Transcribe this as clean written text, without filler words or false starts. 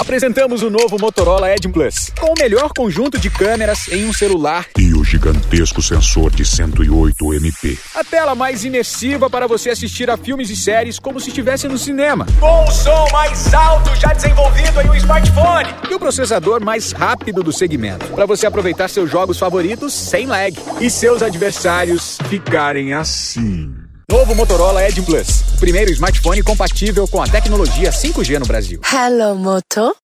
Apresentamos o novo Motorola Edge Plus, com o melhor conjunto de câmeras em um celular e o gigantesco sensor de 108 MP. A tela mais imersiva para você assistir a filmes e séries como se estivesse no cinema. Com o som mais alto já desenvolvido em um smartphone. E o processador mais rápido do segmento, para você aproveitar seus jogos favoritos sem lag. E seus adversários ficarem assim. Novo Motorola Edge Plus, o primeiro smartphone compatível com a tecnologia 5G no Brasil. Hello, Moto.